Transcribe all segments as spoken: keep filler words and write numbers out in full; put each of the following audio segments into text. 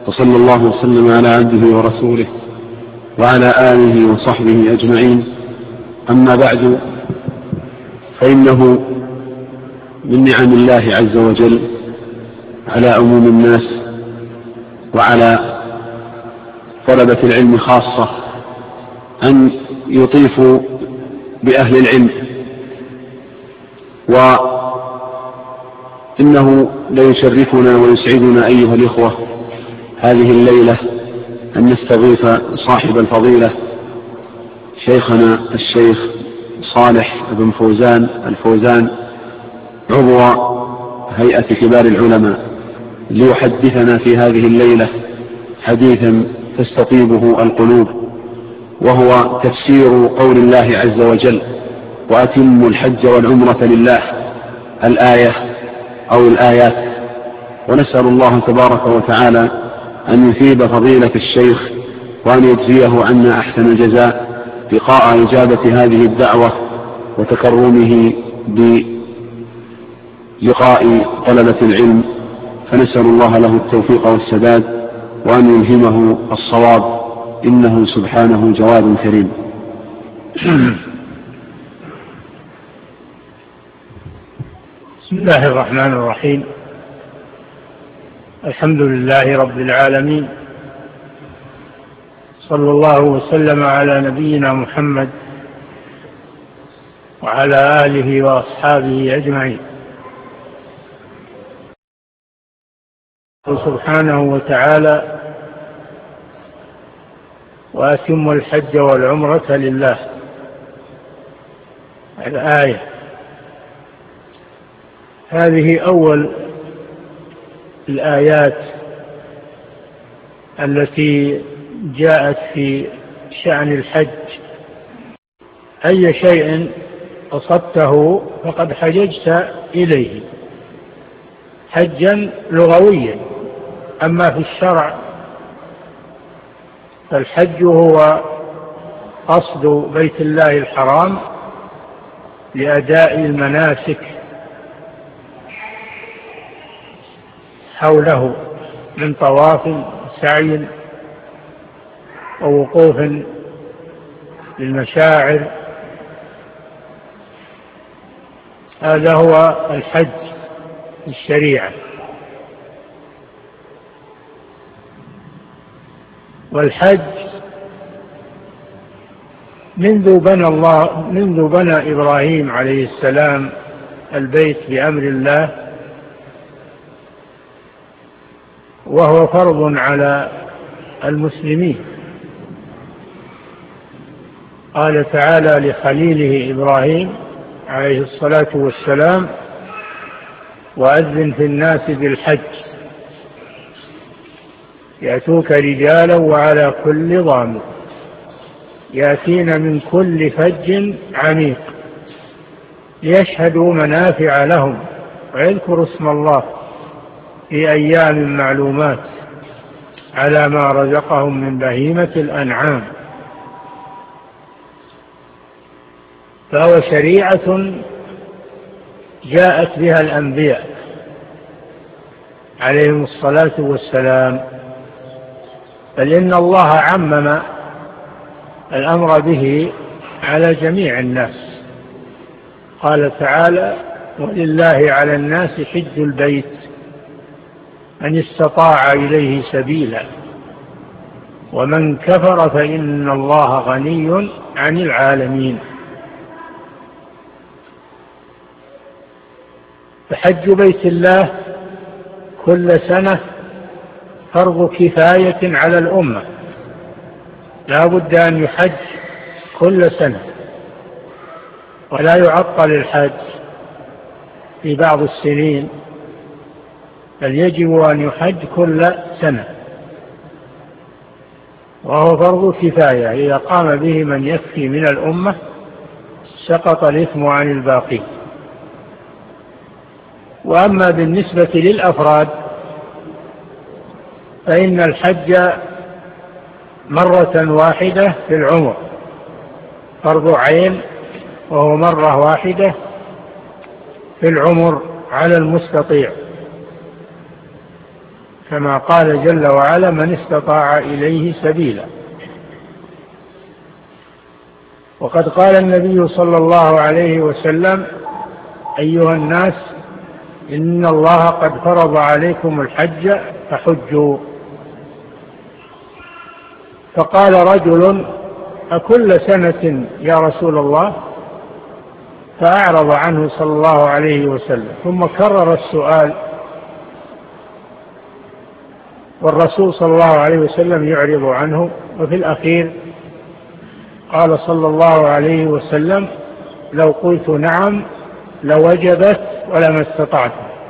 وصلى الله وسلم على عبده ورسوله وعلى آله وصحبه أجمعين. أما بعد، فإنه من نعم الله عز وجل على عموم الناس وعلى طلبة العلم خاصة أن يطيفوا بأهل العلم، وإنه ليشرفنا ويسعدنا أيها الإخوة هذه الليلة أن نستضيف صاحب الفضيلة شيخنا الشيخ صالح بن فوزان الفوزان عضو هيئة كبار العلماء ليحدثنا في هذه الليلة حديثا تستطيبه القلوب، وهو تفسير قول الله عز وجل: وأتموا الحج والعمرة لله، الآية أو الآيات. ونسأل الله تبارك وتعالى أن يثيب فضيلة الشيخ وأن يجزيه عنا أحسن الجزاء لقاء إجابة هذه الدعوة وتكرمه بلقاء طلبة العلم، فنسأل الله له التوفيق والسداد وأن يلهمه الصواب، إنه سبحانه جواد كريم. بسم الله الرحمن الرحيم. الحمد لله رب العالمين، صلى الله وسلم على نبينا محمد وعلى آله وأصحابه أجمعين. سبحانه وتعالى: وأتموا الحج والعمرة لله، الآية. هذه أول الآيات التي جاءت في شأن الحج. أي شيء قصدته فقد حججت إليه حجا لغويا. أما في الشرع فالحج هو قصد بيت الله الحرام لأداء المناسك حوله من طواف سعي ووقوف للمشاعر. هذا هو الحج في الشريعة. والحج منذ بنى الله منذ بنى إبراهيم عليه السلام البيت بأمر الله، وهو فرض على المسلمين. قال تعالى لخليله إبراهيم عليه الصلاة والسلام: وأذن في الناس بالحج يأتوك رجالا وعلى كل ضامر يأتين من كل فج عميق ليشهدوا منافع لهم ويذكروا اسم الله في أيام معلومات على ما رزقهم من بهيمة الأنعام. فهو شريعة جاءت بها الأنبياء عليهم الصلاة والسلام، بل إن الله عمم الأمر به على جميع الناس. قال تعالى: ولله على الناس حج البيت من استطاع إليه سبيلا ومن كفر فإن الله غني عن العالمين. فحج بيت الله كل سنة فرض كفاية على الأمة، لا بد أن يحج كل سنة، ولا يعطل الحج في بعض السنين، بل يجب أن يحج كل سنة، وهو فرض كفاية. إذا قام به من يكفي من الأمة سقط الإثم عن الباقي. وأما بالنسبة للأفراد فإن الحج مرة واحدة في العمر فرض عين، وهو مرة واحدة في العمر على المستطيع. كما قال جل وعلا: من استطاع إليه سبيلا. وقد قال النبي صلى الله عليه وسلم: أيها الناس، إن الله قد فرض عليكم الحج فحجوا. فقال رجل: أكل سنة يا رسول الله؟ فأعرض عنه صلى الله عليه وسلم، ثم كرر السؤال، والرسول صلى الله عليه وسلم يعرض عنه. وفي الأخير قال صلى الله عليه وسلم: لو قلت نعم لوجبت ولما استطعت،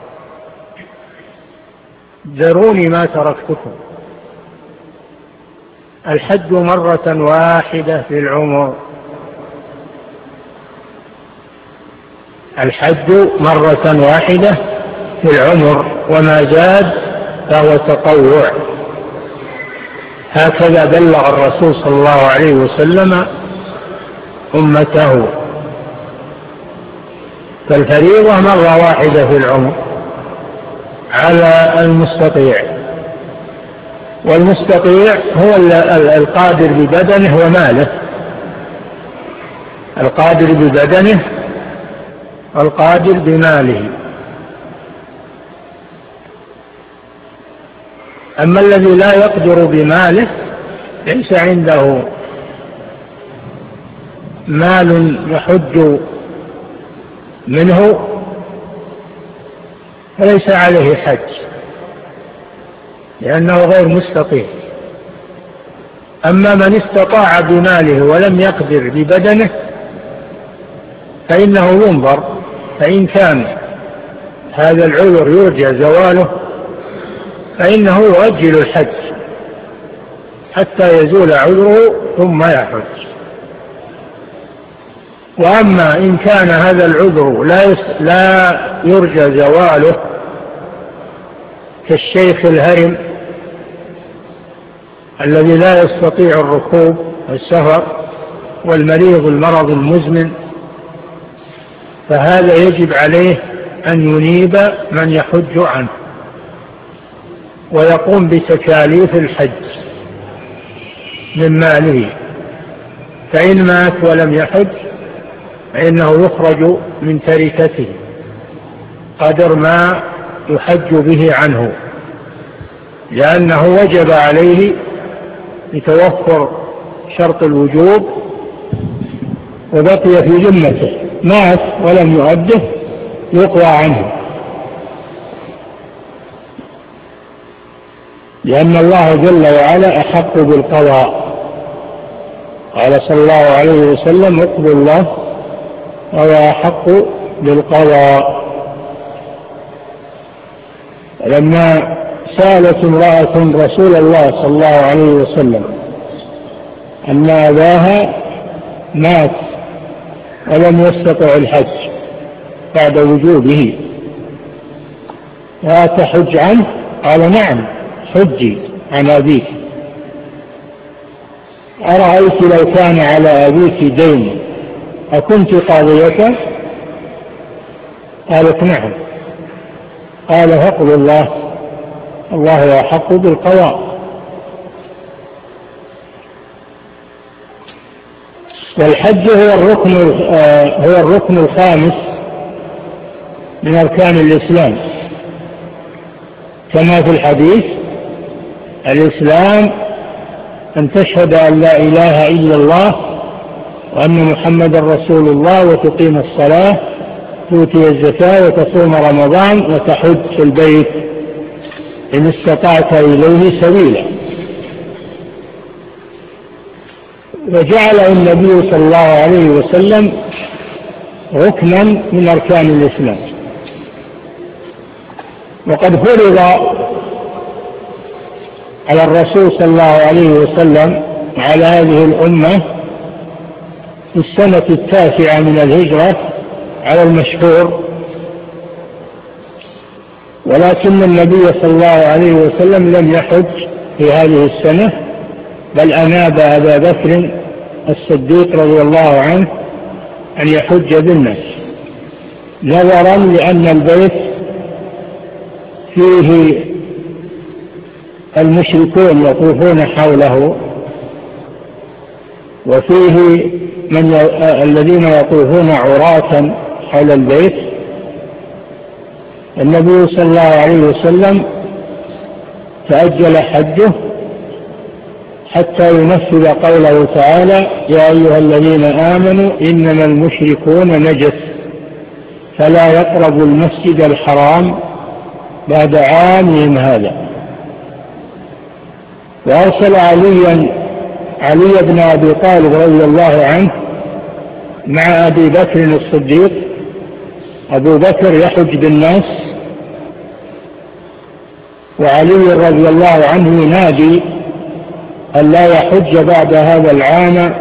ذروني ما تركتكم. الحج مرة واحدة في العمر، الحج مرة واحدة في العمر، وما زاد فهو تطوع. هكذا بلغ الرسول صلى الله عليه وسلم أمته. فالفريضة مرة واحدة في العمر على المستطيع، والمستطيع هو القادر ببدنه وماله، القادر ببدنه والقادر بماله. أما الذي لا يقدر بماله، ليس عنده مال يحج منه، فليس عليه حج، لأنه غير مستطيع. أما من استطاع بماله ولم يقدر ببدنه فإنه ينظر، فإن كان هذا العذر يرجى زواله فإنه يؤجل الحج حتى يزول عذره ثم يحج. وأما إن كان هذا العذر لا لا يرجى زواله، كالشيخ الهرم الذي لا يستطيع الركوب والسفر، والمريض المرض المزمن، فهذا يجب عليه أن ينيب من يحج عنه ويقوم بتكاليف الحج من ماله. فإن مات ولم يحج فإنه يخرج من تركته قدر ما يحج به عنه، لأنه وجب عليه لتوفر شرط الوجوب وبقي في ذمته، مات ولم يؤده يقضى عنه، لأن الله جل وعلا أحق بالقضاء. قال صلى الله عليه وسلم: اقضوا الله وهو أحق بالقضاء. لما سألت امرأة رسول الله صلى الله عليه وسلم أن أباها مات ولم يستطع الحج بعد وجوبه، وأتحج عنه؟ قال: نعم، حجي عن أبيك. أرأيت لو كان على أبيك دين أكنت قاضيته؟ قالت: نعم. قال: فاقض الله، الله أحق بالقضاء. والحج هو الركن هو الركن الخامس من أركان الإسلام، كما في الحديث: الإسلام أن تشهد أن لا إله إلا الله وأن محمد رسول الله، وتقيم الصلاة، تؤتي الزكاة، وتصوم رمضان، وتحج البيت إن استطعت إليه سبيلا. وجعل النبي صلى الله عليه وسلم ركنا من أركان الإسلام. وقد فرض على الرسول صلى الله عليه وسلم على هذه الأمة في السنة التاسعة من الهجرة على المشهور، ولكن النبي صلى الله عليه وسلم لم يحج في هذه السنة، بل أناب أبا بكر الصديق رضي الله عنه أن يحج بالناس، نظرا لأن البيت فيه المشركون يطوفون حوله، وفيه من ي... الذين يطوفون عراة حول البيت. النبي صلى الله عليه وسلم تأجل حجه حتى ينفذ قوله تعالى: يا أيها الذين آمنوا إنما المشركون نجس فلا يقربوا المسجد الحرام بعد عامهم هذا. وأرسل عليا علي بن أبي طالب رضي الله عنه مع أبي بكر الصديق. أبو بكر يحج بالناس، وعلي رضي الله عنه ينادي أن لا يحج بعد هذا العام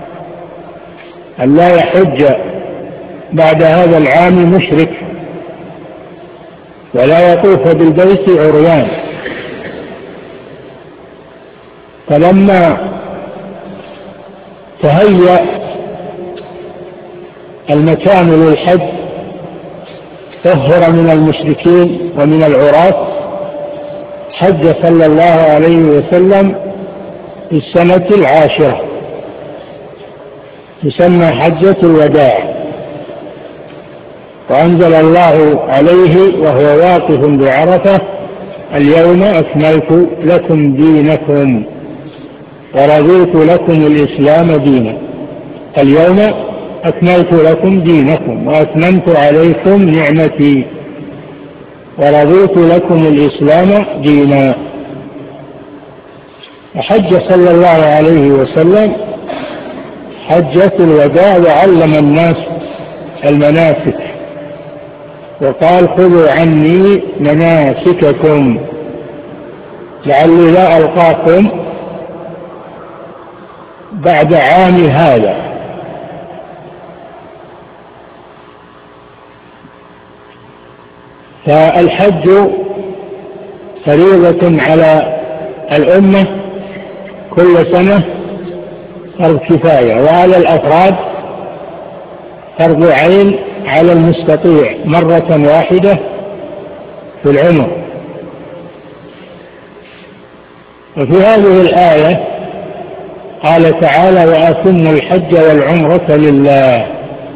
أن لا يحج بعد هذا العام مشرك ولا يطوف بالبيت عريان. فلما تهيأ المكان للحج طهر من المشركين ومن العراة، حج صلى الله عليه وسلم في السنة العاشرة، تسمى حجة الوداع. وأنزل الله عليه وهو واقف بعرفة: اليوم أكملت لكم دينكم ورضيت لكم الإسلام دينا. اليوم أكملت لكم دينكم وأتممت عليكم نعمتي ورضيت لكم الإسلام دينا. وحج صلى الله عليه وسلم حجة الوداع وعلم الناس المناسك، وقال: خذوا عني مناسككم لعلي لا ألقاكم بعد عام هذا. فالحج فريضة على الأمة كل سنة فرض كفاية، وعلى الأفراد فرض عين على المستطيع مرة واحدة في العمر. وفي هذه الآية قال تعالى: وأتموا الحج والعمرة لله.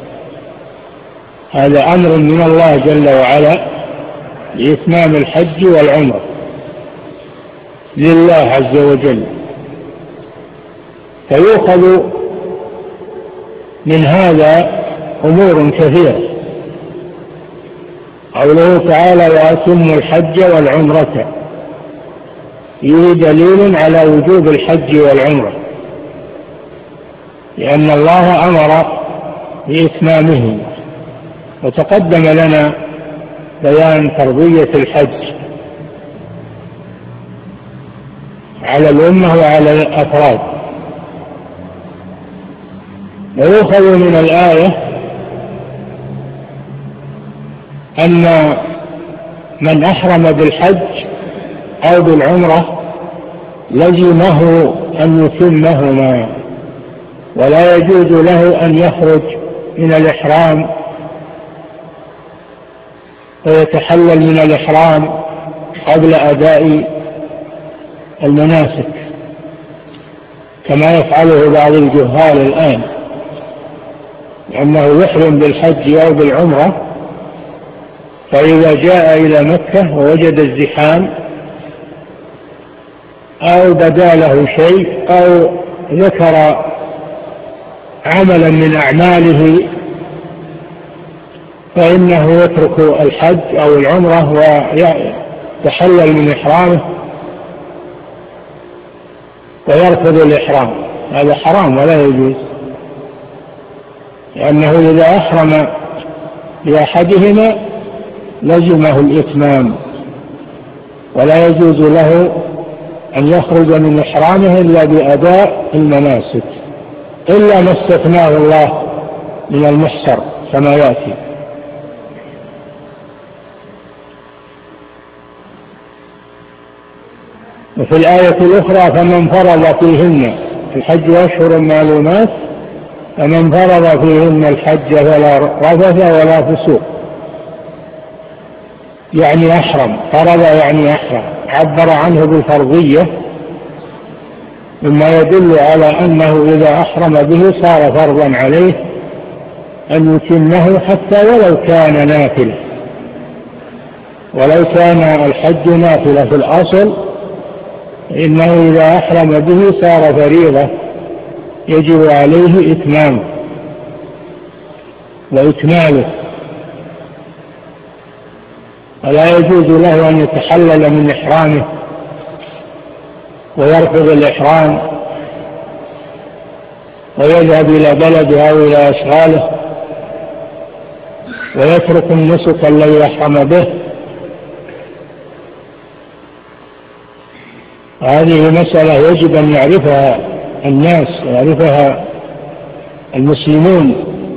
هذا أمر من الله جل وعلا لإتمام الحج والعمرة لله عز وجل. فيؤخذ من هذا أمور كثيرة. قوله تعالى: وأتموا الحج والعمرة، فيه دليل على وجوب الحج والعمرة، لأن الله أمر بإتمامه. وتقدم لنا بيان فرضية الحج على الأمة وعلى الأفراد. ويؤخذ من الآية أن من أحرم بالحج أو بالعمرة لزمه أن يتمهما، ولا يجوز له أن يخرج من الإحرام ويتحلل من الإحرام قبل أداء المناسك كما يفعله بعض الجهال الآن، لأنه يحرم بالحج أو بالعمرة، فإذا جاء إلى مكة ووجد الزحام أو بدا له شيء أو ذكر عملا من أعماله فإنه يترك الحج أو العمرة ويتحلل من إحرامه ويرفض الإحرام. هذا حرام ولا يجوز، لأنه إذا أحرم بأحدهما لزمه الإتمام، ولا يجوز له أن يخرج من إحرامه إلا بأداء المناسك، إلا ما استثناه الله من المحصر كما يأتي. وفي الآية الأخرى: فمن فرض فيهن الحج أشهر معلومات فمن فرض فيهن الحج فلا رفث ولا فسوق. يعني أحرم، فرض يعني أحرم، عبر عنه بالفرضية، مما يدل على أنه إذا أحرم به صار فرضا عليه أن يتمه حتى ولو كان نافلة، ولو كان الحج نافلة في الأصل، إنه إذا أحرم به صار فريضة يجب عليه إتمامه وإكماله، ولا يجوز له أن يتحلل من إحرامه ويرفض الإحرام ويذهب إلى بلده أو إلى أشغاله ويترك النسك الذي أحرم به. هذه مسألة يجب أن يعرفها الناس، يعرفها المسلمون،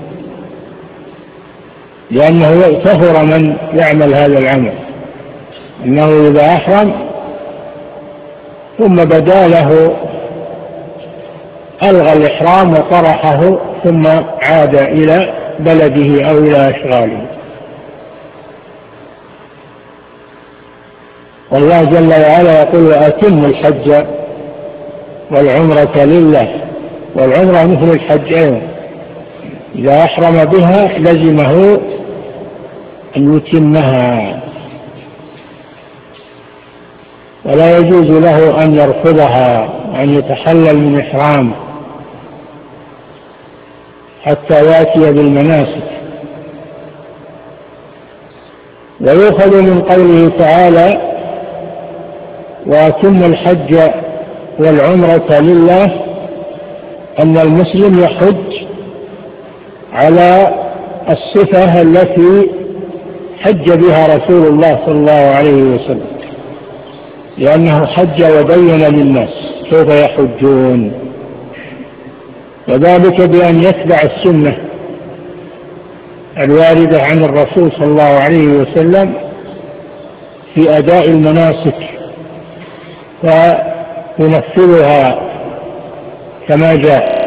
لأنه كثر من يعمل هذا العمل، أنه إذا أحرم ثم بدا له ألغى الإحرام وطرحه ثم عاد إلى بلده أو إلى أشغاله. والله جل وعلا يقول: أتموا الحج والعمرة لله. والعمرة مثل الحج أيضا، إذا أحرم بها لزمه أن يتمها، ولا يجوز له أن يرفضها وأن يتحلل من إحرام حتى يأتي بالمناسك. ويؤخذ من قوله تعالى: وأتم الحج والعمرة لله، أن المسلم يحج على الصفة التي حج بها رسول الله صلى الله عليه وسلم، لأنه حج وبين للناس كيف يحجون، وذلك بأن يتبع السنة الواردة عن الرسول صلى الله عليه وسلم في أداء المناسك فينفذها كما جاء.